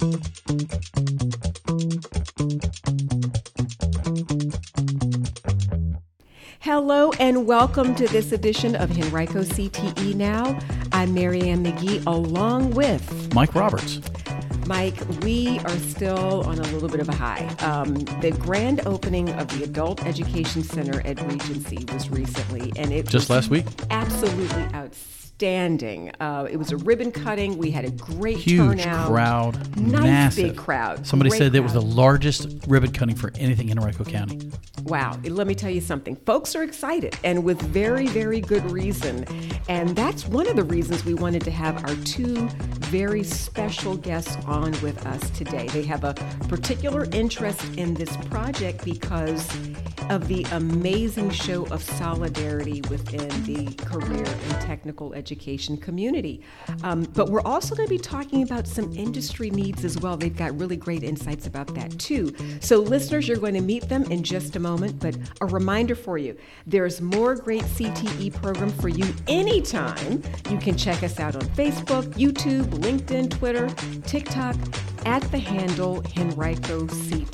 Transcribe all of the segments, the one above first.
Hello and welcome to this edition of Henrico CTE Now. I'm Marianne McGee along with Mike Roberts. Mike, we are still on a little bit of a high. The grand opening of the Adult Education Center at Regency was recently, and it just was last week. Absolutely outstanding. It was a ribbon cutting. We had a great huge turnout. Crowd, nice massive big crowd. Somebody Great said crowd. it was the largest ribbon cutting for anything in Henrico County. Wow. Let me tell you something. Folks are excited, and with very, very good reason. And that's one of the reasons we wanted to have our two very special guests on with us today. They have a particular interest in this project because of the amazing show of solidarity within the career and technical education community. But we're also going to be talking about some industry needs as well. They've got really great insights about that too. So listeners, you're going to meet them in just a moment, but a reminder for you, there's more great CTE program for you anytime. You can check us out on Facebook, YouTube, LinkedIn, Twitter, TikTok, at the handle Henrico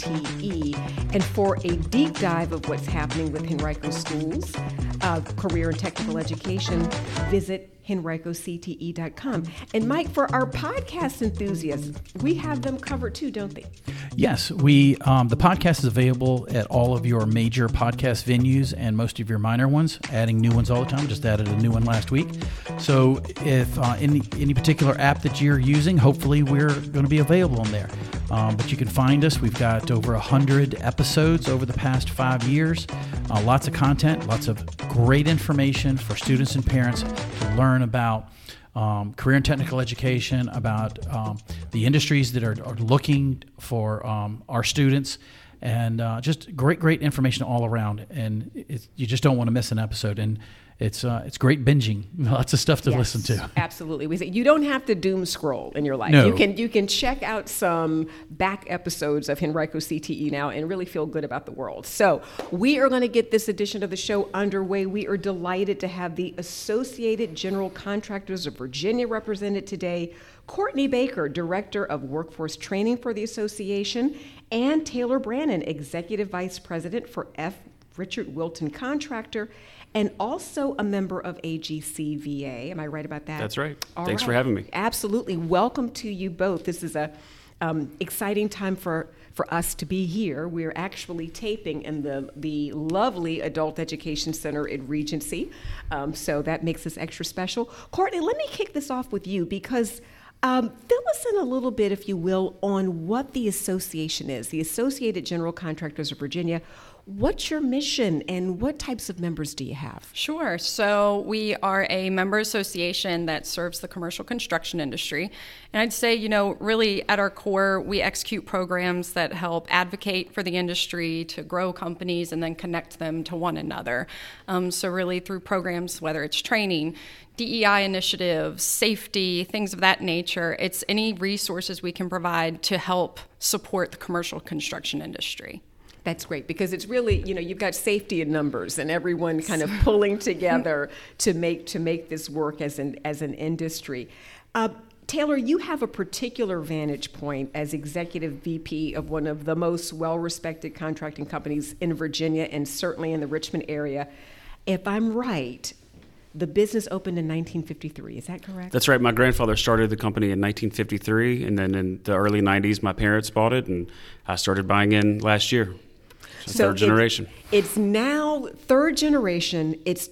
CTE. And for a deep dive of what's happening with Henrico schools, career and technical education, visit henricocte.com. And Mike, for our podcast enthusiasts, we have them covered too, don't they? Yes, the podcast is available at all of your major podcast venues and most of your minor ones, adding new ones all the time. Just added a new one last week. So if any particular app that you're using, hopefully we're going to be available in there. But you can find us. We've got over 100 episodes over the past 5 years. Lots of content, lots of great information for students and parents to learn about career and technical education, about the industries that are looking for our students, and just great information all around. And you just don't want to miss an episode. And it's great binging. Lots of stuff to listen to. Absolutely. We say you don't have to doom scroll in your life. No. You can check out some back episodes of Henrico CTE Now and really feel good about the world. So we are going to get this edition of the show underway. We are delighted to have the Associated General Contractors of Virginia represented today, Courtney Baker, Director of Workforce Training for the association, and Taylor Brannon, Executive Vice President for F. Richard Wilton Contractor, and also a member of AGCVA. Am I right about that? That's right. All Thanks right. for having me. Absolutely. Welcome to you both. This is a exciting time for us to be here. We're actually taping in the lovely Adult Education Center at Regency, so that makes this extra special. Courtney, let me kick this off with you because fill us in a little bit, if you will, on what the association is, the Associated General Contractors of Virginia. What's your mission and what types of members do you have? Sure. So we are a member association that serves the commercial construction industry. And I'd say, really at our core, we execute programs that help advocate for the industry, to grow companies, and then connect them to one another. So really through programs, whether it's training, DEI initiatives, safety, things of that nature, it's any resources we can provide to help support the commercial construction industry. That's great because it's really, you've got safety in numbers and everyone kind of pulling together to make this work as an industry. Taylor, you have a particular vantage point as Executive VP of one of the most well-respected contracting companies in Virginia and certainly in the Richmond area. If I'm right, the business opened in 1953. Is that correct? That's right. My grandfather started the company in 1953, and then in the early 90s, my parents bought it, and I started buying in last year. So third generation. It's now third generation. It's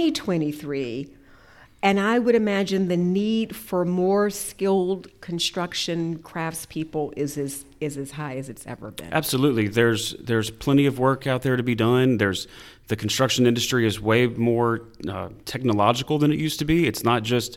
2023. And I would imagine the need for more skilled construction craftspeople is as high as it's ever been. Absolutely. There's plenty of work out there to be done. The construction industry is way more technological than it used to be. It's not just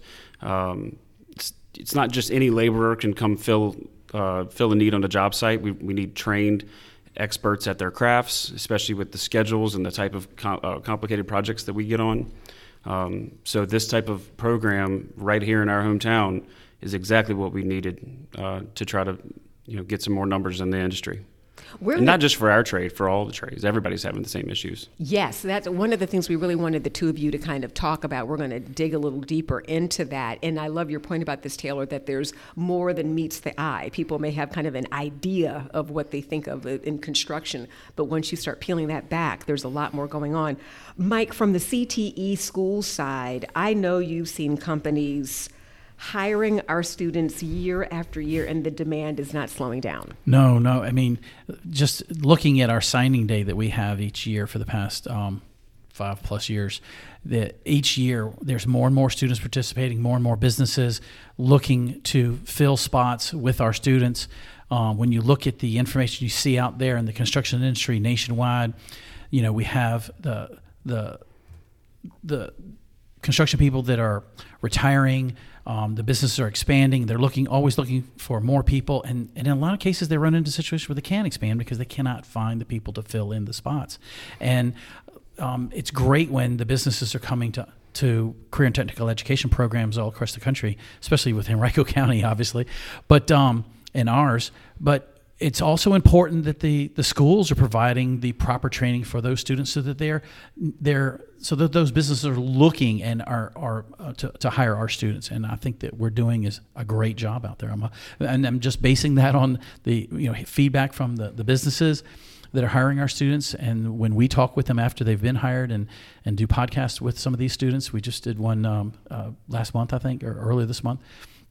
any laborer can come fill a need on a job site. We need trained experts at their crafts, especially with the schedules and the type of complicated projects that we get on. So this type of program right here in our hometown is exactly what we needed to try to get some more numbers in the industry. And not just for our trade, for all the trades. Everybody's having the same issues. Yes, that's one of the things we really wanted the two of you to kind of talk about. We're going to dig a little deeper into that. And I love your point about this, Taylor, that there's more than meets the eye. People may have kind of an idea of what they think of in construction, but once you start peeling that back, there's a lot more going on. Mike, from the CTE school side, I know you've seen companies hiring our students year after year, and the demand is not slowing down. No. I mean, just looking at our signing day that we have each year for the past 5+ years, that each year there's more and more students participating, more and more businesses looking to fill spots with our students. When you look at the information you see out there in the construction industry nationwide, we have the construction people that are retiring. The businesses are expanding. They're always looking for more people. And in a lot of cases, they run into situations where they can't expand because they cannot find the people to fill in the spots. And it's great when the businesses are coming to career and technical education programs all across the country, especially with Henrico County, obviously, but and ours. But it's also important that the schools are providing the proper training for those students so that so that those businesses are looking and are to hire our students. And I think that we're doing is a great job out there. And I'm just basing that on the feedback from the businesses that are hiring our students. And when we talk with them after they've been hired and do podcasts with some of these students, we just did one last month, I think, or earlier this month.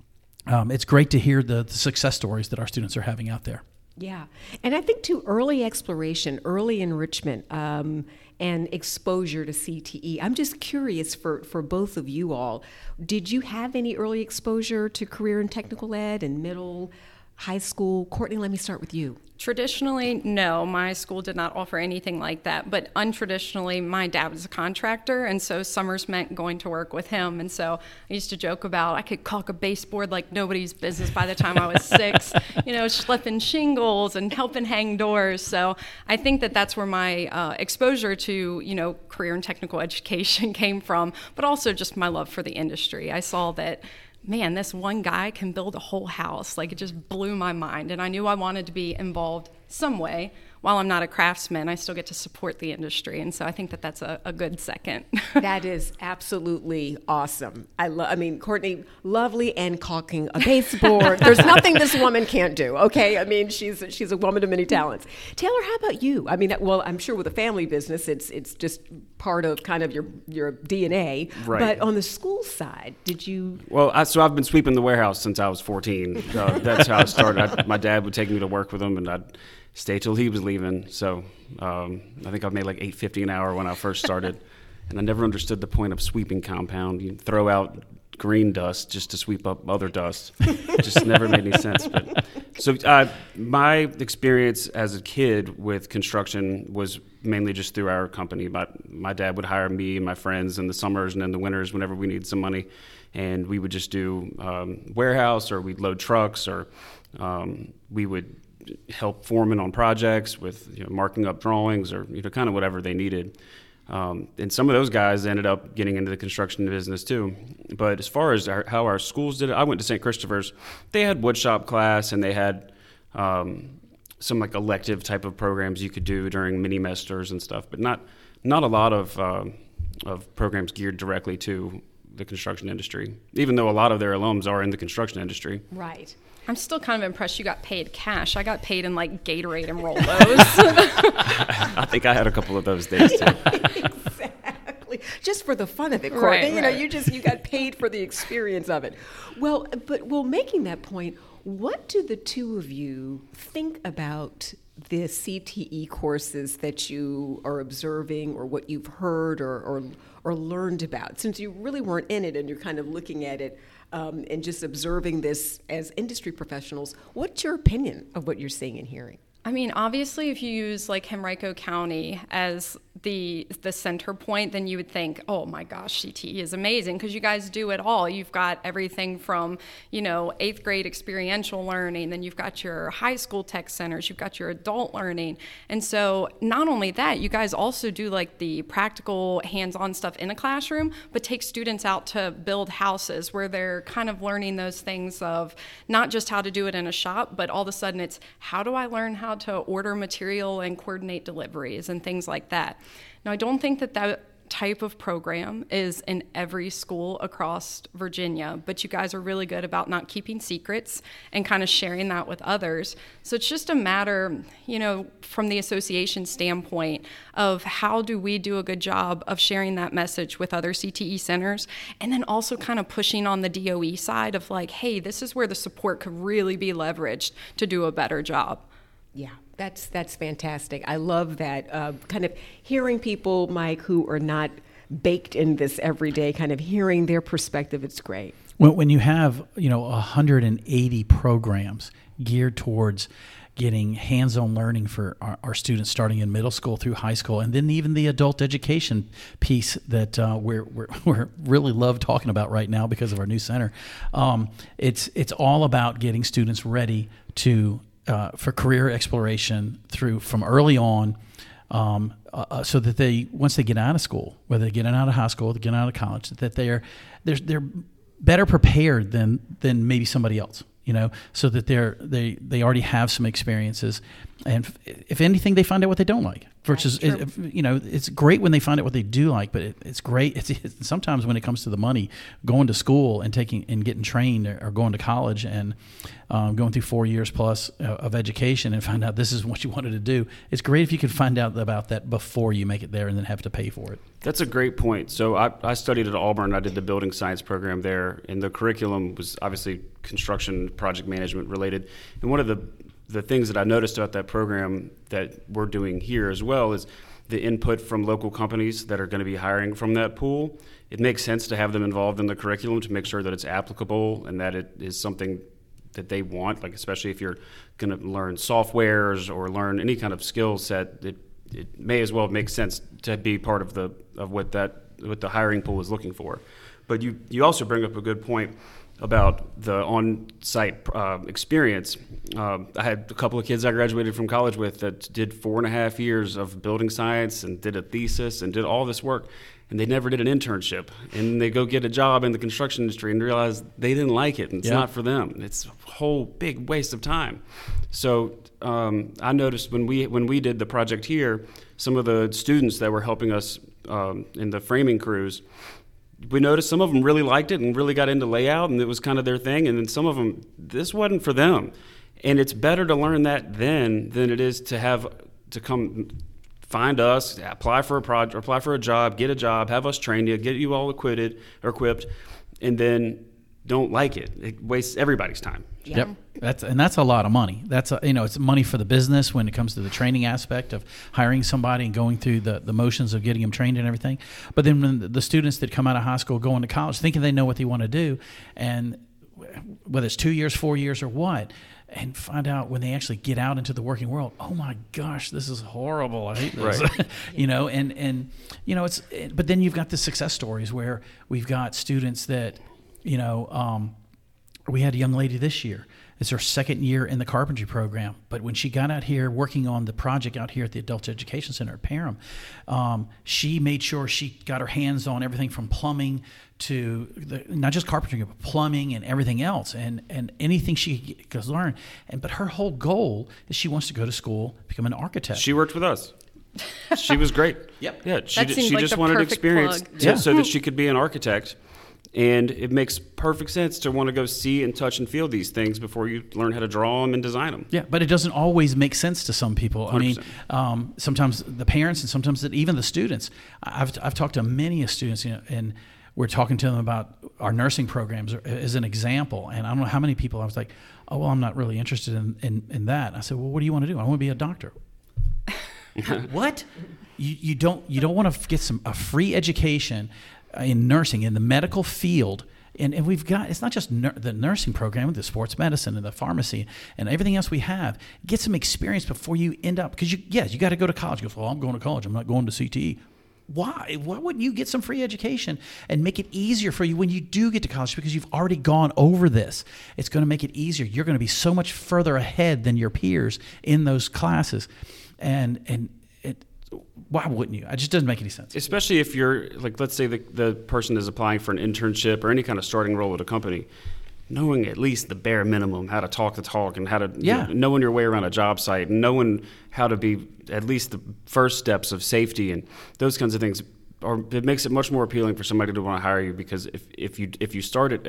It's great to hear the success stories that our students are having out there. Yeah. And I think too, early exploration, early enrichment, and exposure to CTE. I'm just curious for both of you all, did you have any early exposure to career and technical ed in middle, high school? Courtney, let me start with you. Traditionally, no. My school did not offer anything like that. But untraditionally, my dad was a contractor, and so summers meant going to work with him. And so I used to joke about I could caulk a baseboard like nobody's business by the time I was 6, schlepping shingles and helping hang doors. So I think that's where my exposure to, career and technical education came from, but also just my love for the industry. I saw that, man, this one guy can build a whole house. Like, it just blew my mind. And I knew I wanted to be involved some way. While I'm not a craftsman, I still get to support the industry. And so I think that's a good second. That is absolutely awesome. Courtney, lovely and caulking a baseboard. There's nothing this woman can't do, okay? I mean, she's a woman of many talents. Taylor, how about you? I mean, well, I'm sure with a family business, it's just part of kind of your DNA. Right. But on the school side, did you? Well, so I've been sweeping the warehouse since I was 14. That's how it started. My dad would take me to work with him, and I'd stay till he was leaving. So I think I made like $8.50 an hour when I first started, and I never understood the point of sweeping compound. You throw out green dust just to sweep up other dust. It just never made any sense. But so my experience as a kid with construction was mainly just through our company. My dad would hire me and my friends in the summers and in the winters whenever we needed some money, and we would just do warehouse, or we'd load trucks, or we would help foremen on projects with marking up drawings, or kind of whatever they needed. And some of those guys ended up getting into the construction business too. But as far as how our schools did it, I went to St. Christopher's. They had woodshop class, and they had some like elective type of programs you could do during mini mesters and stuff, but not a lot of programs geared directly to the construction industry, even though a lot of their alums are in the construction industry. Right. I'm still kind of impressed you got paid cash. I got paid in like Gatorade and Rolos. I think I had a couple of those days too. Exactly. Just for the fun of it, Courtney. Right. You got paid for the experience of it. Well, making that point, what do the two of you think about the CTE courses that you are observing, or what you've heard or learned about, since you really weren't in it and you're kind of looking at it and just observing this as industry professionals? What's your opinion of what you're seeing and hearing? I mean, obviously, if you use like Henrico County as the center point, then you would think, oh my gosh, CTE is amazing because you guys do it all. You've got everything from, 8th grade experiential learning, then you've got your high school tech centers, you've got your adult learning. And so not only that, you guys also do like the practical hands-on stuff in a classroom, but take students out to build houses where they're kind of learning those things of not just how to do it in a shop, but all of a sudden it's how do I learn how to order material and coordinate deliveries and things like that. Now, I don't think that type of program is in every school across Virginia, but you guys are really good about not keeping secrets and kind of sharing that with others. So it's just a matter, from the association standpoint of how do we do a good job of sharing that message with other CTE centers, and then also kind of pushing on the DOE side of like, hey, this is where the support could really be leveraged to do a better job. Yeah. That's fantastic. I love that kind of hearing people, Mike, who are not baked in this every day, kind of hearing their perspective. It's great. When you have 180 programs geared towards getting hands-on learning for our students starting in middle school through high school, and then even the adult education piece that we're really love talking about right now because of our new center. It's all about getting students ready to for career exploration from early on, so that they, once they get out of school, whether they get out of high school, they get out of college, that they're better prepared than maybe somebody else, so that they already have some experiences, and if anything, they find out what they don't like. Versus, it's great when they find out what they do like, but it's great. It's sometimes when it comes to the money, going to school and getting trained, or going to college and going through 4 years plus of education and find out this is what you wanted to do. It's great if you could find out about that before you make it there and then have to pay for it. That's a great point. So I studied at Auburn. I did the building science program there, and the curriculum was obviously construction project management related. And one of the things that I noticed about that program that we're doing here as well is the input from local companies that are going to be hiring from that pool. It makes sense to have them involved in the curriculum to make sure that it's applicable and that it is something that they want, like especially if you're going to learn softwares or learn any kind of skill set, it may as well make sense to be part of what the hiring pool is looking for. But you also bring up a good point about the on-site experience. I had a couple of kids I graduated from college with that did 4.5 years of building science and did a thesis and did all this work, and they never did an internship. And they go get a job in the construction industry and realize they didn't like it, and it's not for them. It's a whole big waste of time. So I noticed when we did the project here, some of the students that were helping us in the framing crews, we noticed some of them really liked it and really got into layout, and it was kind of their thing. And then some of them, this wasn't for them. And it's better to learn that then than it is to come find us, apply for a project, apply for a job, get a job, have us train you, get you all equipped, and then don't like it. It wastes everybody's time. Yeah. Yep. That's a lot of money. It's money for the business when it comes to the training aspect of hiring somebody and going through the motions of getting them trained and everything. But then when the students that come out of high school go into college thinking they know what they want to do, and whether it's 2 years, 4 years, or what, and find out when they actually get out into the working world, oh my gosh, this is horrible. I hate this. Right. But then you've got the success stories where we've got students that, we had a young lady this year. It's her second year in the carpentry program. But when she got out here working on the project out here at the Adult Education Center at Parham, she made sure she got her hands on everything from plumbing to not just carpentry, but plumbing and everything else, and anything she could learn. But her whole goal is she wants to go to school, become an architect. She worked with us. She was great. Yep. Yeah. She just wanted experience so that she could be an architect. And it makes perfect sense to want to go see and touch and feel these things before you learn how to draw them and design them. Yeah, but it doesn't always make sense to some people. 100%. I mean, sometimes the parents and sometimes even the students. I've talked to many students, and we're talking to them about our nursing programs as an example. And I don't know how many people I was like, oh, well, I'm not really interested in that. And I said, well, what do you want to do? I want to be a doctor. What? You don't want to get a free education in nursing, in the medical field, And we've got, it's not just the nursing program, the sports medicine and the pharmacy and everything else we have. Get some experience before you end up, because you got to go to college. You go, well, I'm going to college. I'm not going to CTE. Why? Why wouldn't you get some free education and make it easier for you when you do get to college, because you've already gone over this? It's going to make it easier. You're going to be so much further ahead than your peers in those classes. And why wouldn't you? It just doesn't make any sense. Especially if you're, like, let's say the person is applying for an internship or any kind of starting role at a company, knowing at least the bare minimum, how to talk the talk and how to knowing your way around a job site, and knowing how to be at least the first steps of safety and those kinds of things, it makes it much more appealing for somebody to want to hire you, because if you're started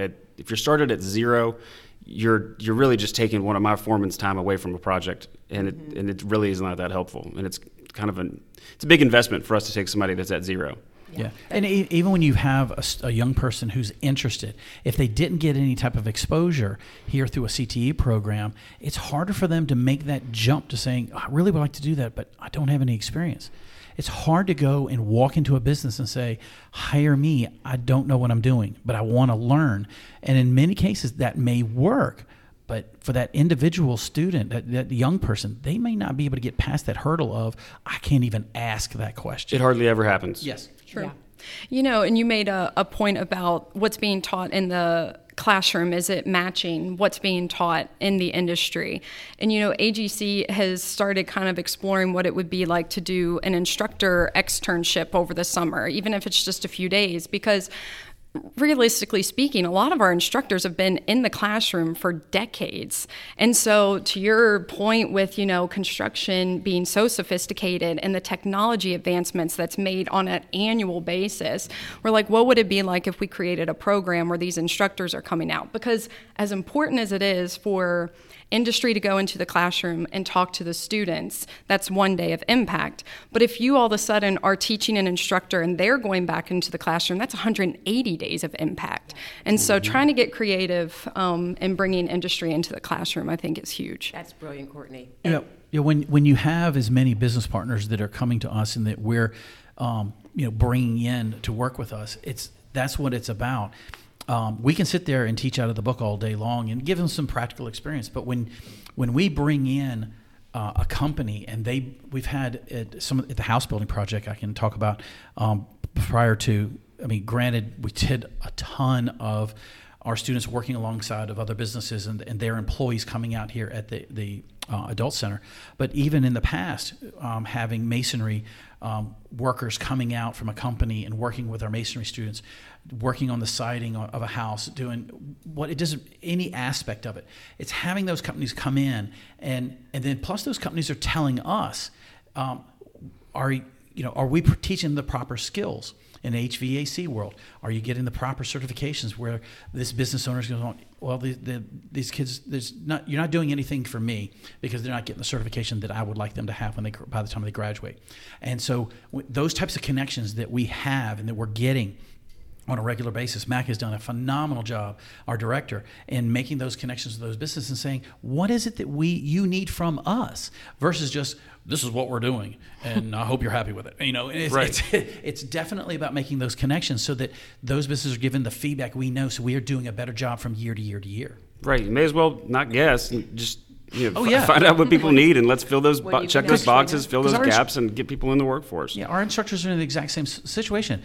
at zero, you're really just taking one of my foreman's time away from a project, and it really is not that helpful, and it's kind of it's a big investment for us to take somebody that's at zero. Yeah. And even when you have a young person who's interested, if they didn't get any type of exposure here through a CTE program, it's harder for them to make that jump to saying, I really would like to do that, but I don't have any experience. It's hard to go and walk into a business and say, hire me. I don't know what I'm doing, but I want to learn. And in many cases, that may work. But for that individual student, that young person, they may not be able to get past that hurdle of, I can't even ask that question. It hardly ever happens. Yes. True. Yeah. You know, and you made a point about what's being taught in the classroom. Is it matching what's being taught in the industry? And, you know, AGC has started kind of exploring what it would be like to do an instructor externship over the summer, even if it's just a few days, because realistically speaking, a lot of our instructors have been in the classroom for decades. And so to your point with, you know, construction being so sophisticated and the technology advancements that's made on an annual basis, we're like, what would it be like if we created a program where these instructors are coming out? Because as important as it is for industry to go into the classroom and talk to the students, that's one day of impact. But if you all of a sudden are teaching an instructor and they're going back into the classroom, that's 180 days of impact. And so trying to get creative and bringing industry into the classroom, I think, is huge. That's brilliant, Courtney. Yeah, when you have as many business partners that are coming to us and that we're bringing in to work with us, that's what it's about. We can sit there and teach out of the book all day long and give them some practical experience. But when we bring in a company, and we've had at the house building project I can talk about prior to. I mean, granted, we did a ton of our students working alongside of other businesses and their employees coming out here at the adult center. But even in the past, having masonry workers coming out from a company and working with our masonry students, working on the siding of a house, doing any aspect of it. It's having those companies come in, and then plus those companies are telling us, are we teaching the proper skills? In the HVAC world, are you getting the proper certifications where this business owner is going, well, these kids, you're not doing anything for me because they're not getting the certification that I would like them to have by the time they graduate. And so those types of connections that we have and that we're getting on a regular basis, Mac has done a phenomenal job, our director, in making those connections to those businesses and saying, what is it that you need from us, versus just, this is what we're doing, and I hope you're happy with it. It's definitely about making those connections so that those businesses are given the feedback we know, so we are doing a better job from year to year to year. Right. You may as well not guess. Just find out what people need, and let's fill those check those boxes, fill those gaps, and get people in the workforce. Yeah, our instructors are in the exact same situation.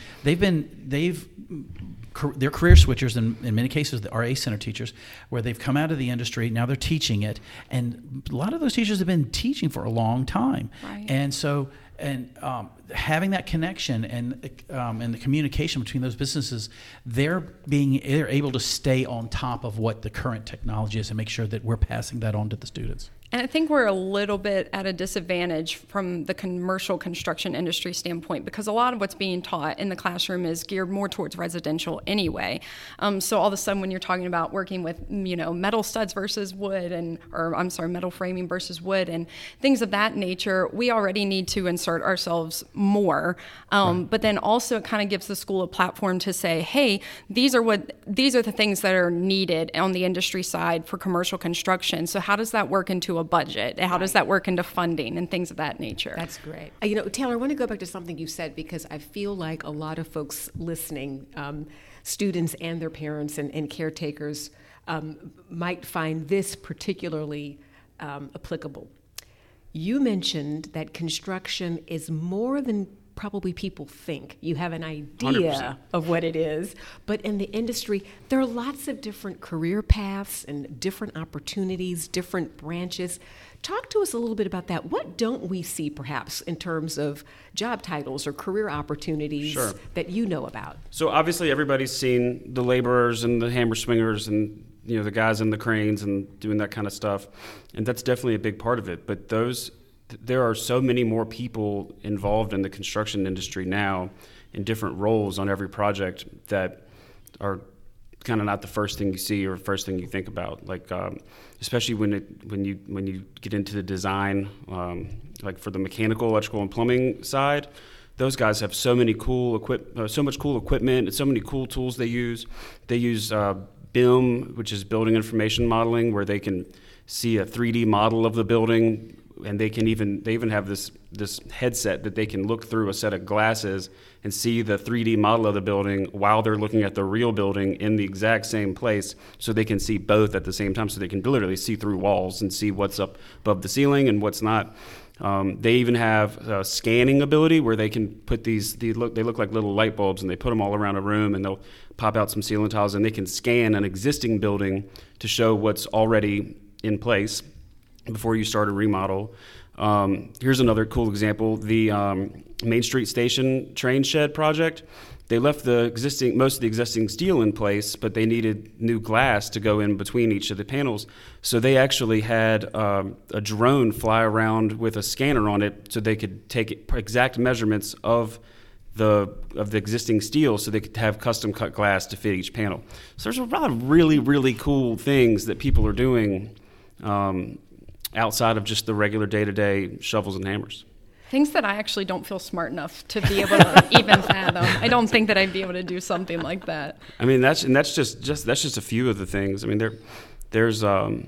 They're career switchers in many cases. Our ACE Center teachers, where they've come out of the industry, now they're teaching it, and a lot of those teachers have been teaching for a long time, right. And so having that connection and the communication between those businesses, they're able to stay on top of what the current technology is and make sure that we're passing that on to the students. And I think we're a little bit at a disadvantage from the commercial construction industry standpoint, because a lot of what's being taught in the classroom is geared more towards residential anyway. So all of a sudden when you're talking about working with, metal studs versus wood metal framing versus wood and things of that nature, we already need to insert ourselves more. Right. But then also it kind of gives the school a platform to say, hey, these are the things that are needed on the industry side for commercial construction. So how does that work into into a budget? How does that work into funding and things of that nature? That's great. Taylor, I want to go back to something you said, because I feel like a lot of folks listening, students and their parents and caretakers, might find this particularly applicable. You mentioned that construction is more than probably people think. You have an idea 100%. of what it is, but in the industry, there are lots of different career paths and different opportunities, different branches. Talk to us a little bit about that. What don't we see, perhaps, in terms of job titles or career opportunities Sure. that you know about? So obviously everybody's seen the laborers and the hammer swingers and the guys in the cranes and doing that kind of stuff, and that's definitely a big part of it. But there are so many more people involved in the construction industry now in different roles on every project that are kind of not the first thing you see or first thing you think about. Like especially when you get into the design, like for the mechanical, electrical, and plumbing side, those guys have so much cool equipment and so many cool tools they use. They use BIM, which is building information modeling, where they can see a 3D model of the building. And they even have this headset that they can look through a set of glasses and see the 3D model of the building while they're looking at the real building in the exact same place, so they can see both at the same time, so they can literally see through walls and see what's up above the ceiling and what's not. They even have a scanning ability where they can put they look like little light bulbs, and they put them all around a room, and they'll pop out some ceiling tiles, and they can scan an existing building to show what's already in place before you start a remodel. Here's another cool example. The Main Street Station train shed project. They left most of the existing steel in place, but they needed new glass to go in between each of the panels. So they actually had a drone fly around with a scanner on it, so they could take exact measurements of the existing steel, so they could have custom cut glass to fit each panel. So there's a lot of really, really cool things that people are doing outside of just the regular day-to-day shovels and hammers. Things that I actually don't feel smart enough to be able to even fathom. I don't think that I'd be able to do something like that. I mean, that's just a few of the things. I mean, there's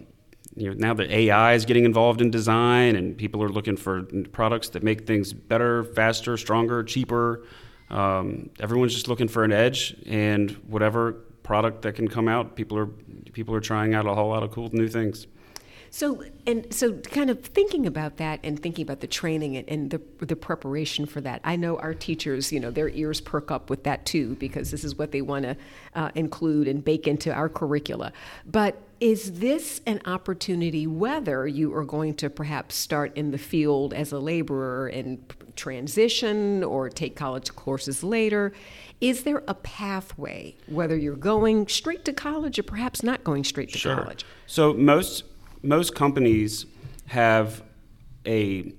now that AI is getting involved in design, and people are looking for products that make things better, faster, stronger, cheaper. Everyone's just looking for an edge, and whatever product that can come out, people are trying out a whole lot of cool new things. So kind of thinking about that and thinking about the training and the preparation for that, I know our teachers, their ears perk up with that too, because this is what they want to include and bake into our curricula. But is this an opportunity, whether you are going to perhaps start in the field as a laborer and transition or take college courses later, is there a pathway, whether you're going straight to college or perhaps not going straight to college? So most companies have a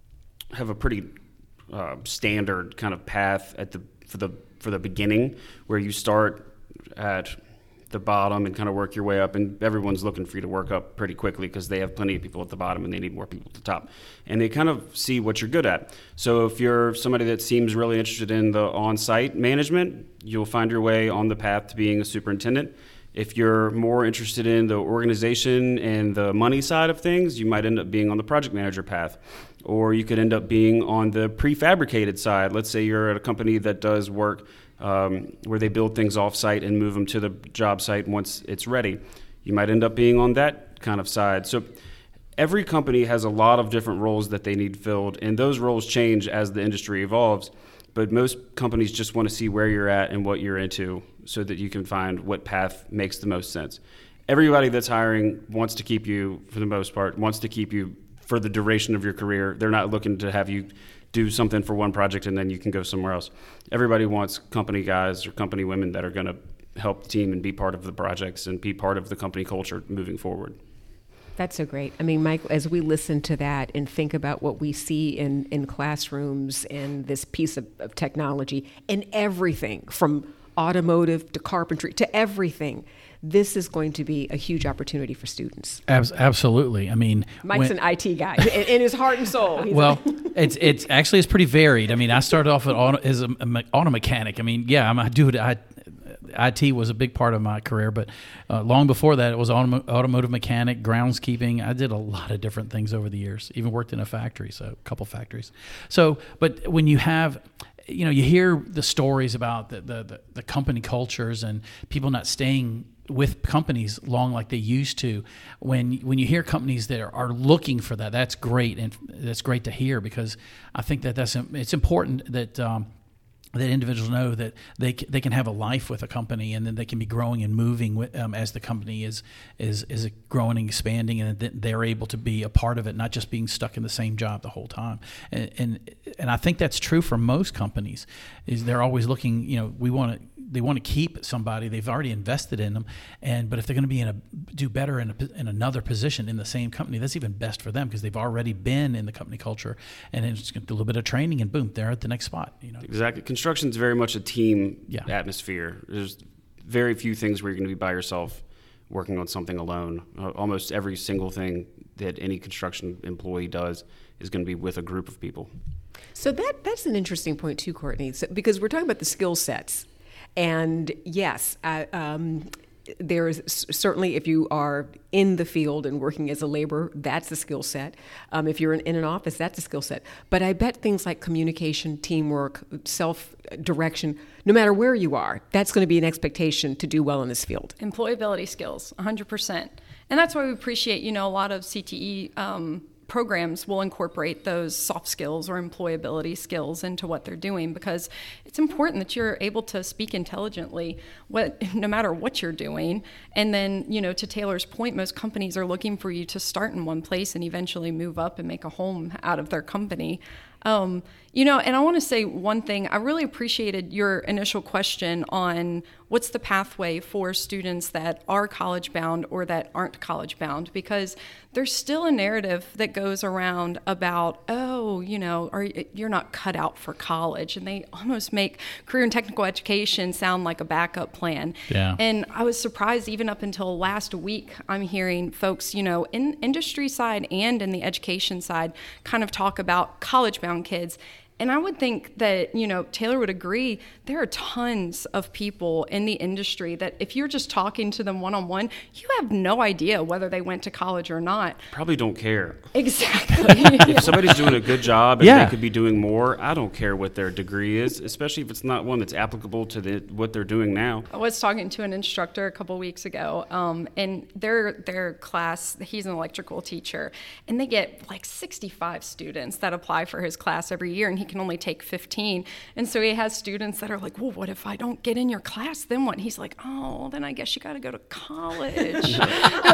pretty standard kind of path for the beginning, where you start at the bottom and kind of work your way up, and everyone's looking for you to work up pretty quickly because they have plenty of people at the bottom and they need more people at the top, and they kind of see what you're good at. So if you're somebody that seems really interested in the on-site management, you'll find your way on the path to being a superintendent. If you're more interested in the organization and the money side of things, you might end up being on the project manager path. Or you could end up being on the prefabricated side. Let's say you're at a company that does work where they build things off-site and move them to the job site once it's ready. You might end up being on that kind of side. So every company has a lot of different roles that they need filled, and those roles change as the industry evolves. But most companies just want to see where you're at and what you're into, so that you can find what path makes the most sense. Everybody that's hiring wants to keep you, for the most part, wants to keep you for the duration of your career. They're not looking to have you do something for one project and then you can go somewhere else. Everybody wants company guys or company women that are going to help the team and be part of the projects and be part of the company culture moving forward. That's so great. I mean, Mike, as we listen to that and think about what we see in classrooms and this piece of technology and everything from automotive to carpentry to everything, this is going to be a huge opportunity for students. Absolutely. I mean, Mike's an IT guy in his heart and soul. It's pretty varied. I mean, I started off as an auto mechanic. I mean, yeah, IT was a big part of my career, but long before that, it was automotive mechanic, groundskeeping. I did a lot of different things over the years. Even worked in a factory, so a couple factories. So, but when you have, you hear the stories about the company cultures and people not staying with companies long like they used to. When you hear companies that are looking for that, that's great, and that's great to hear, because I think that it's important that that individuals know that they can have a life with a company, and then they can be growing and moving with, as the company is growing and expanding, and that they're able to be a part of it, not just being stuck in the same job the whole time. And I think that's true for most companies. Is they're always looking. They want to keep somebody. They've already invested in them, but if they're going to do better in another position in the same company, that's even best for them, because they've already been in the company culture, and then just a little bit of training, and boom, they're at the next spot. Exactly. Construction is very much a team atmosphere. There's very few things where you're going to be by yourself working on something alone. Almost every single thing that any construction employee does is going to be with a group of people. So that's an interesting point too, Courtney, because we're talking about the skill sets. And yes, there is certainly, if you are in the field and working as a laborer, that's a skill set. If you're in an office, that's a skill set. But I bet things like communication, teamwork, self-direction, no matter where you are, that's going to be an expectation to do well in this field. Employability skills, 100%. And that's why we appreciate, a lot of CTE programs will incorporate those soft skills or employability skills into what they're doing, because it's important that you're able to speak intelligently no matter what you're doing. And then, to Taylor's point, most companies are looking for you to start in one place and eventually move up and make a home out of their company. And I want to say one thing. I really appreciated your initial question on what's the pathway for students that are college bound or that aren't college bound, because there's still a narrative that goes around about, you're not cut out for college. And they almost make career and technical education sound like a backup plan. Yeah. And I was surprised, even up until last week, I'm hearing folks, in industry side and in the education side kind of talk about college bound kids. And I would think that, Taylor would agree, there are tons of people in the industry that if you're just talking to them one-on-one, you have no idea whether they went to college or not. Probably don't care. Exactly. If somebody's doing a good job and they could be doing more, I don't care what their degree is, especially if it's not one that's applicable to what they're doing now. I was talking to an instructor a couple weeks ago, and their class, he's an electrical teacher, and they get like 65 students that apply for his class every year, and he can only take 15. And so he has students that are like, well, what if I don't get in your class? Then what? And he's like, oh, then I guess you got to go to college. And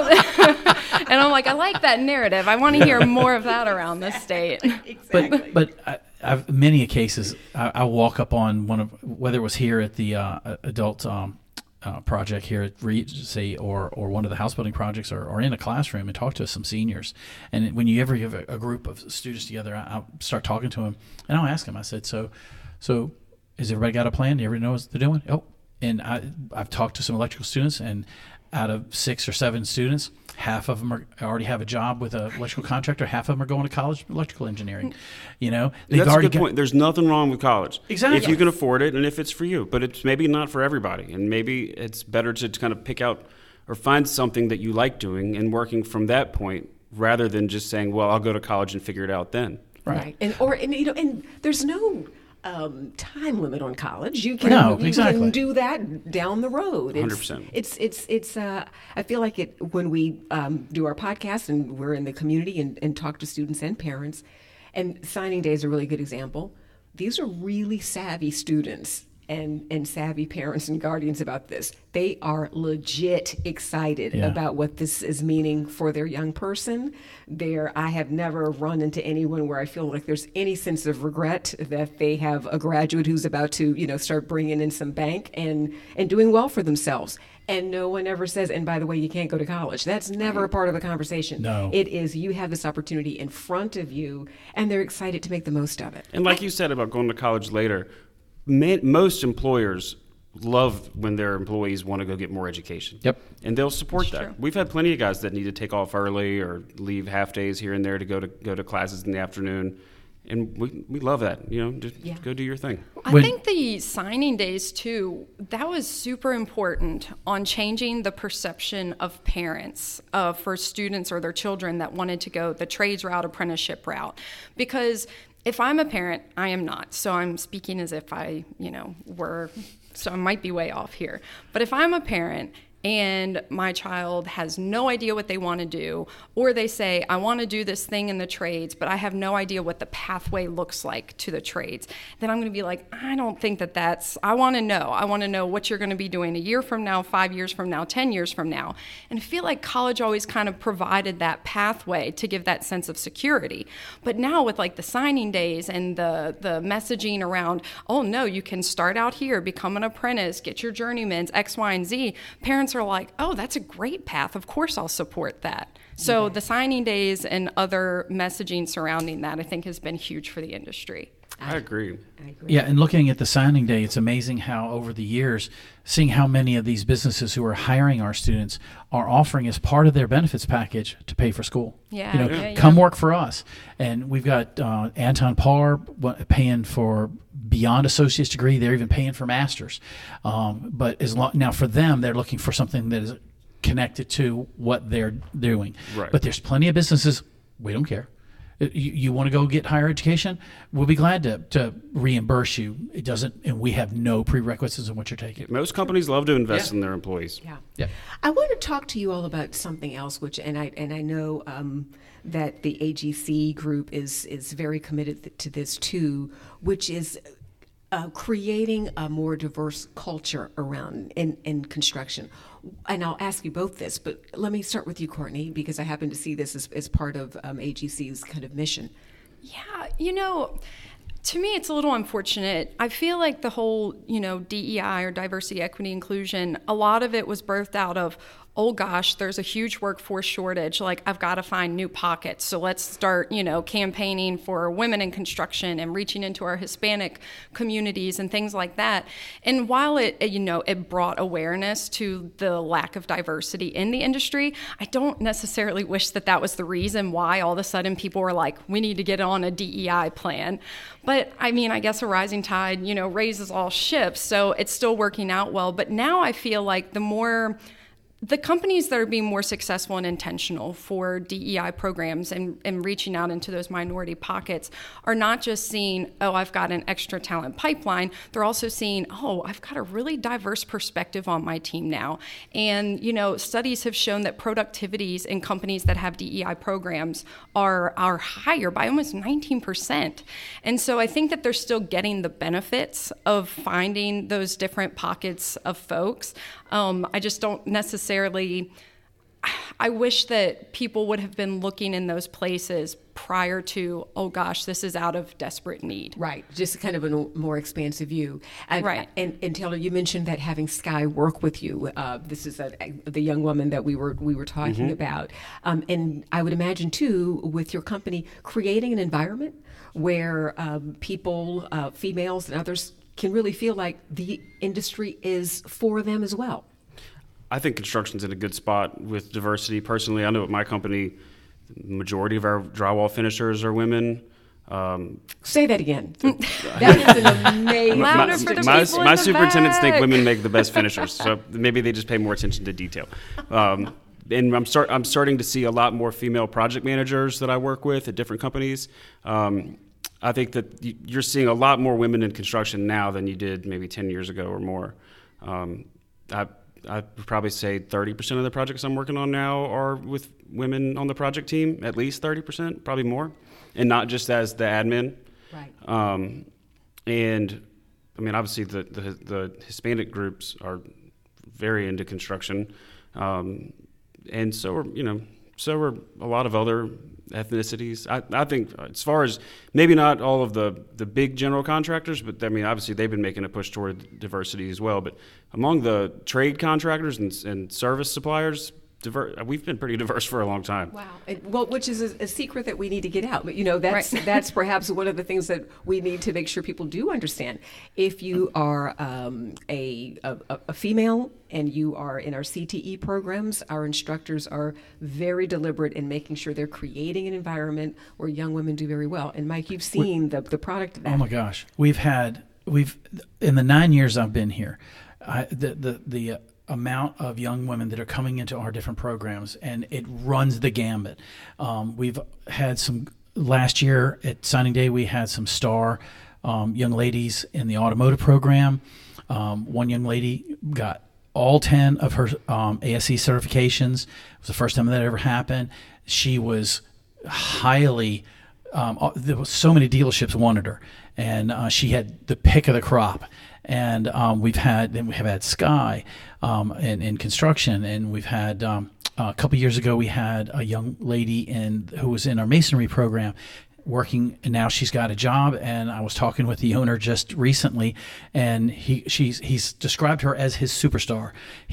I'm like, I like that narrative. I want to hear more of that around the state. Exactly. But I've many cases, I walk up on whether it was here at the adult project here at Regency or one of the house building projects, or in a classroom, and talk to some seniors. And when you ever have a group of students together, I'll start talking to them, and I'll ask them, I said, so has everybody got a plan? Do everybody know what they're doing? Oh, and I've talked to some electrical students, and out of 6 or 7 students, half of them already have a job with an electrical contractor. Half of them are going to college for electrical engineering. They've That's already a good point. There's nothing wrong with college. Exactly. If you can afford it and if it's for you. But it's maybe not for everybody. And maybe it's better to kind of pick out or find something that you like doing and working from that point, rather than just saying, well, I'll go to college and figure it out then. Right. And there's no time limit on college. You can do that down the road. 100%. It's I feel like when we do our podcast and we're in the community and talk to students and parents, and signing day is a really good example. These are really savvy students and savvy parents and guardians about this. They are legit excited about what this is meaning for their young person. I have never run into anyone where I feel like there's any sense of regret that they have a graduate who's about to, start bringing in some bank and doing well for themselves. And no one ever says, and by the way, you can't go to college. That's never a part of the conversation. No. It is, you have this opportunity in front of you, and they're excited to make the most of it. And like you said about going to college later, most employers love when their employees want to go get more education. Yep. And they'll support That's that. true. We've had plenty of guys that need to take off early or leave half days here and there to go to classes in the afternoon. and we love that. Just go do your thing. I think the signing days too, that was super important on changing the perception of parents for students or their children that wanted to go the trades route, apprenticeship route. Because if I'm a parent, I am not. So I'm speaking as if I, were, so I might be way off here. But if I'm a parent and my child has no idea what they want to do, or they say, I want to do this thing in the trades, but I have no idea what the pathway looks like to the trades, then I'm going to be like, I don't think I want to know. I want to know what you're going to be doing a year from now, 5 years from now, 10 years from now. And I feel like college always kind of provided that pathway to give that sense of security. But now with like the signing days and the messaging around, oh no, you can start out here, become an apprentice, get your journeyman's, X, Y, and Z, parents are like, oh, that's a great path. Of course I'll support that. So the signing days and other messaging surrounding that, I think, has been huge for the industry. I agree. Yeah, and looking at the signing day, it's amazing how over the years, seeing how many of these businesses who are hiring our students are offering as part of their benefits package to pay for school. Yeah, come work for us. And we've got Anton Parr paying for beyond associate's degree. They're even paying for master's. But now for them, they're looking for something that is connected to what they're doing. Right. But there's plenty of businesses, we don't care. You want to go get higher education? We'll be glad to reimburse you. It doesn't, and we have no prerequisites in what you're taking. Most companies love to invest in their employees. Yeah. I want to talk to you all about something else, which I know that the AGC group is very committed to this too, which is creating a more diverse culture around in construction. And I'll ask you both this, but let me start with you, Courtney, because I happen to see this as part of AGC's kind of mission. Yeah, to me, it's a little unfortunate. I feel like the whole, DEI or diversity, equity, inclusion, a lot of it was birthed out of, oh gosh, there's a huge workforce shortage. Like, I've got to find new pockets. So let's start, campaigning for women in construction and reaching into our Hispanic communities and things like that. And while it brought awareness to the lack of diversity in the industry, I don't necessarily wish that was the reason why all of a sudden people were like, we need to get on a DEI plan. But I guess a rising tide, raises all ships. So it's still working out well. But now I feel like the companies that are being more successful and intentional for DEI programs and reaching out into those minority pockets are not just seeing, oh, I've got an extra talent pipeline. They're also seeing, oh, I've got a really diverse perspective on my team now. And, studies have shown that productivities in companies that have DEI programs are higher by almost 19%. And so I think that they're still getting the benefits of finding those different pockets of folks. I just don't necessarily, I wish that people would have been looking in those places prior to, oh gosh, this is out of desperate need. Right, just kind of a more expansive view. Right. And Taylor, you mentioned that having Sky work with you. This is the young woman that we were talking about. And I would imagine too, with your company, creating an environment where people, females and others, can really feel like the industry is for them as well. I think construction's in a good spot with diversity. Personally, I know at my company, the majority of our drywall finishers are women. Say that again. That is an amazing. Louder for the my people in the superintendents back. think women make the best finishers, so maybe they just pay more attention to detail. And I'm starting to see a lot more female project managers that I work with at different companies. I think that you're seeing a lot more women in construction now than you did maybe 10 years ago or more. I would probably say 30% of the projects I'm working on now are with women on the project team, at least 30%, probably more, and not just as the admin. Right. And obviously the Hispanic groups are very into construction, and so are a lot of other ethnicities. I think as far as maybe not all of the big general contractors, but obviously they've been making a push toward diversity as well. But among the trade contractors and service suppliers, diverse. We've been pretty diverse for a long time. Wow. Well, which is a secret that we need to get out. But, that's perhaps one of the things that we need to make sure people do understand. If you are a female and you are in our CTE programs, our instructors are very deliberate in making sure they're creating an environment where young women do very well. And Mike, you've seen the product of that. Oh my gosh. We've in the 9 years I've been here, the amount of young women that are coming into our different programs, and it runs the gambit. We've had some last year at signing day. We had some star young ladies in the automotive program. One young lady got all 10 of her ASE certifications. It was the first time that ever happened. She was highly. There was so many dealerships wanted her, and she had the pick of the crop. And we have had Sky in construction, and we've had a couple years ago we had a young lady who was in our masonry program working, and now she's got a job. And I was talking with the owner just recently, and he's described her as his superstar.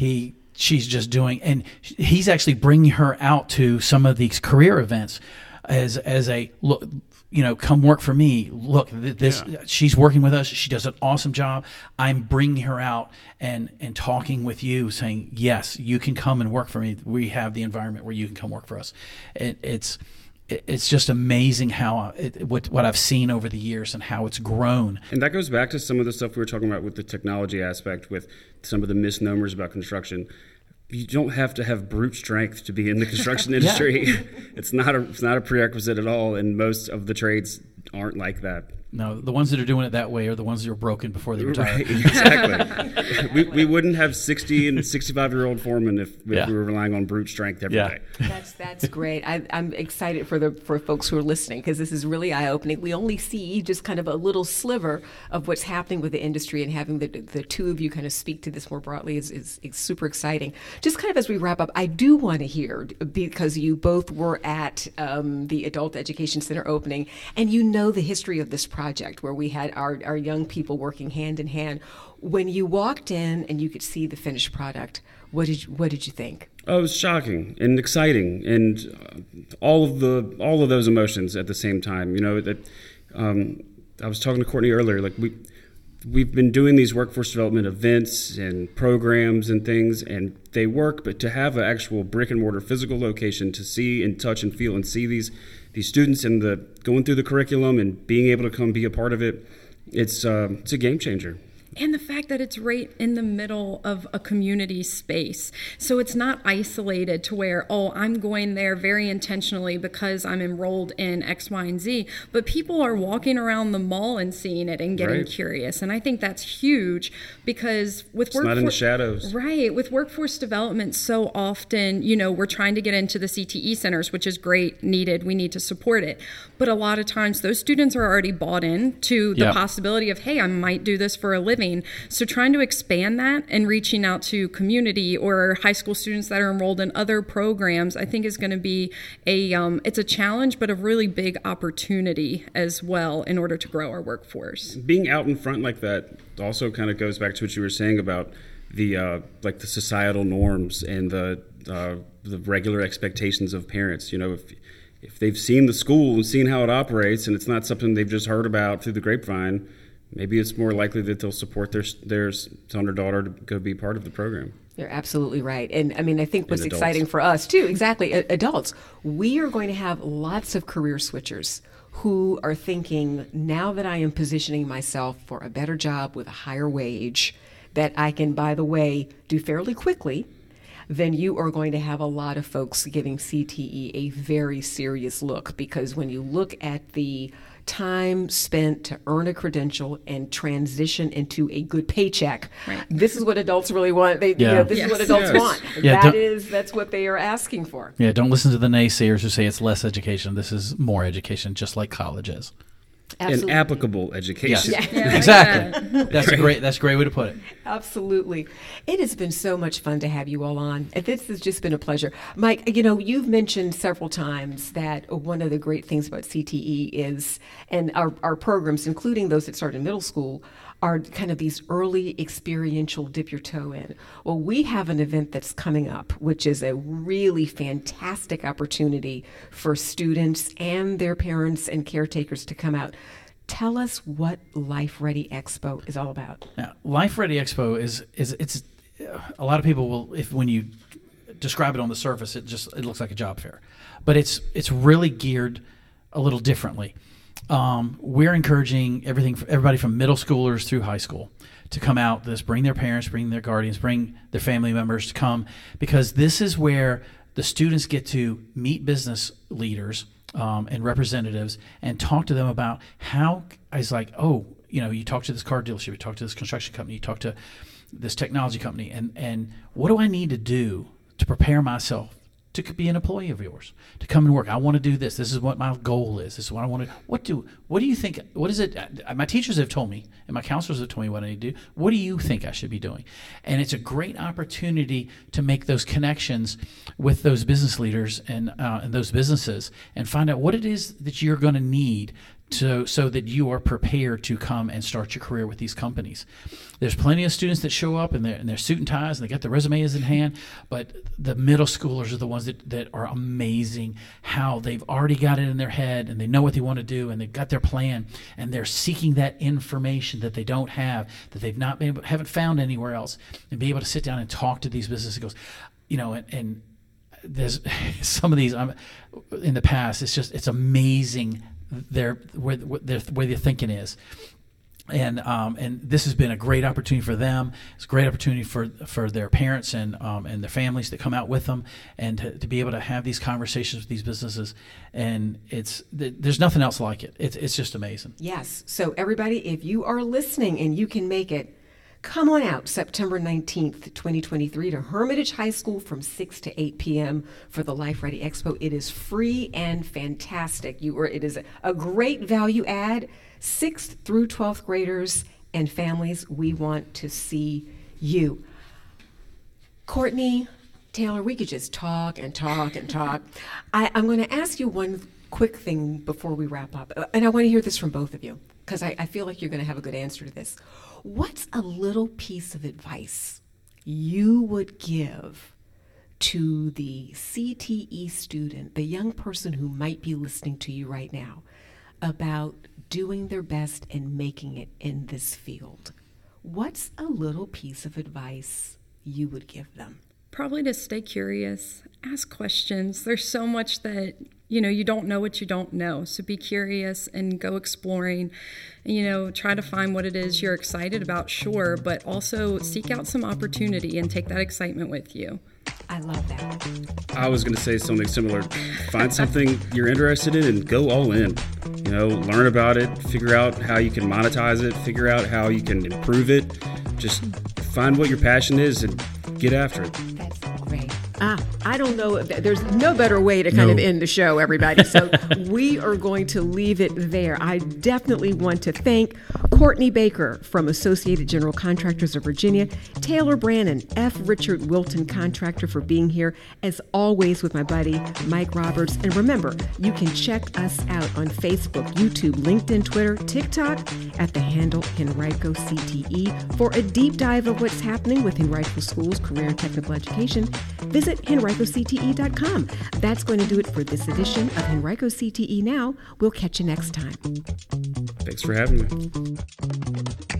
She's just doing, and he's actually bringing her out to some of these career events as a look. Come work for me. Look, she's working with us. She does an awesome job. I'm bringing her out and talking with you, saying, yes, you can come and work for me. We have the environment where you can come work for us. It's just amazing how what I've seen over the years and how it's grown. And that goes back to some of the stuff we were talking about with the technology aspect, with some of the misnomers about construction. You don't have to have brute strength to be in the construction industry. It's not a prerequisite at all, and most of the trades aren't like that. No, the ones that are doing it that way are the ones that are broken before they retire. Right, exactly. we wouldn't have 60 and 65-year-old foremen if we were relying on brute strength every day. That's great. I'm excited for folks who are listening, because this is really eye-opening. We only see just kind of a little sliver of what's happening with the industry, and having the two of you kind of speak to this more broadly is super exciting. Just kind of as we wrap up, I do want to hear, because you both were at the Adult Education Center opening, and you know the history of this project where we had our young people working hand in hand. When you walked in and you could see the finished product, what did you think? Oh, it was shocking and exciting, and all of those emotions at the same time. I was talking to Courtney earlier. Like we've been doing these workforce development events and programs and things, and they work. But to have an actual brick and mortar physical location to see and touch and feel and see these students and going through the curriculum and being able to come be a part of it, it's a game changer. And the fact that it's right in the middle of a community space. So it's not isolated to where, I'm going there very intentionally because I'm enrolled in X, Y, and Z. But people are walking around the mall and seeing it and getting curious. And I think that's huge, because with it's not in the shadows. Right. With workforce development, so often, we're trying to get into the CTE centers, which is great, needed. We need to support it. But a lot of times those students are already bought in to the possibility of, hey, I might do this for a living. So trying to expand that and reaching out to community or high school students that are enrolled in other programs, I think is going to be it's a challenge, but a really big opportunity as well in order to grow our workforce. Being out in front like that also kind of goes back to what you were saying about the the societal norms and the regular expectations of parents. If they've seen the school and seen how it operates, and it's not something they've just heard about through the grapevine, maybe it's more likely that they'll support their son or daughter to go be part of the program. You're absolutely right. And I mean, I think what's exciting for us too, exactly, adults, we are going to have lots of career switchers who are thinking, now that I am positioning myself for a better job with a higher wage that I can, by the way, do fairly quickly, then you are going to have a lot of folks giving CTE a very serious look, because when you look at the time spent to earn a credential and transition into a good paycheck, this is what adults really want. This is what adults want. That's what they are asking for. Yeah, don't listen to the naysayers who say it's less education. This is more education, just like college is. Absolutely. An applicable education. Yes. Exactly. That's a great way to put it. Absolutely. It has been so much fun to have you all on. This has just been a pleasure. Mike, you've mentioned several times that one of the great things about CTE is, and our programs, including those that start in middle school, are kind of these early experiential dip your toe in. Well, we have an event that's coming up, which is a really fantastic opportunity for students and their parents and caretakers to come out. Tell us what Life Ready Expo is all about. Now, Life Ready Expo is a lot of people will, when you describe it on the surface, it looks like a job fair, but it's really geared a little differently. We're encouraging everybody from middle schoolers through high school to come out. Bring their parents, bring their guardians, bring their family members to come, because this is where the students get to meet business leaders and representatives and talk to them about how it's like, you talk to this car dealership, you talk to this construction company, you talk to this technology company, and what do I need to do to prepare myself to be an employee of yours, to come and work? I want to do this. This is what my goal is. This is what I want to. What do you think? What is it? My teachers have told me, and my counselors have told me what I need to do. What do you think I should be doing? And it's a great opportunity to make those connections with those business leaders and those businesses, and find out what it is that you're going to need so that you are prepared to come and start your career with these companies. There's plenty of students that show up in their suit and ties, and they got their resumes in hand, but the middle schoolers are the ones that are amazing, how they've already got it in their head, and they know what they want to do, and they've got their plan, and they're seeking that information that they don't have, that they've not been haven't found anywhere else, and be able to sit down and talk to these businesses. And there's some of these in the past, it's amazing where their thinking is, and this has been a great opportunity for them. It's a great opportunity for their parents and their families that come out with them, and to be able to have these conversations with these businesses. And there's nothing else like it. It's just amazing. Yes. So everybody, if you are listening and you can make it, come on out September 19th, 2023 to Hermitage High School from 6 to 8 p.m. for the Life Ready Expo. It is free and fantastic. It is a great value add. 6th through 12th graders and families, we want to see you. Courtney, Taylor, we could just talk and talk and talk. I'm going to ask you one quick thing before we wrap up, and I want to hear this from both of you, because I feel like you're going to have a good answer to this. What's a little piece of advice you would give to the CTE student, the young person who might be listening to you right now, about doing their best and making it in this field? What's a little piece of advice you would give them? Probably to stay curious, ask questions. There's so much that, you don't know what you don't know. So be curious and go exploring. Try to find what it is you're excited about, sure, but also seek out some opportunity and take that excitement with you. I love that. I was going to say something similar. Find something you're interested in and go all in. Learn about it, figure out how you can monetize it, figure out how you can improve it. Just find what your passion is and get after it. That's great. I don't know. There's no better way to kind of end the show, everybody. So we are going to leave it there. I definitely want to thank Courtney Baker from Associated General Contractors of Virginia, Taylor Brannon, F. Richard Wilton Contractor, for being here, as always, with my buddy, Mike Roberts. And remember, you can check us out on Facebook, YouTube, LinkedIn, Twitter, TikTok at the handle Henrico CTE. For a deep dive of what's happening with Henrico Schools Career and Technical Education, visit HenricoCTE.com. That's going to do it for this edition of Henrico CTE Now. We'll catch you next time. Thanks for having me.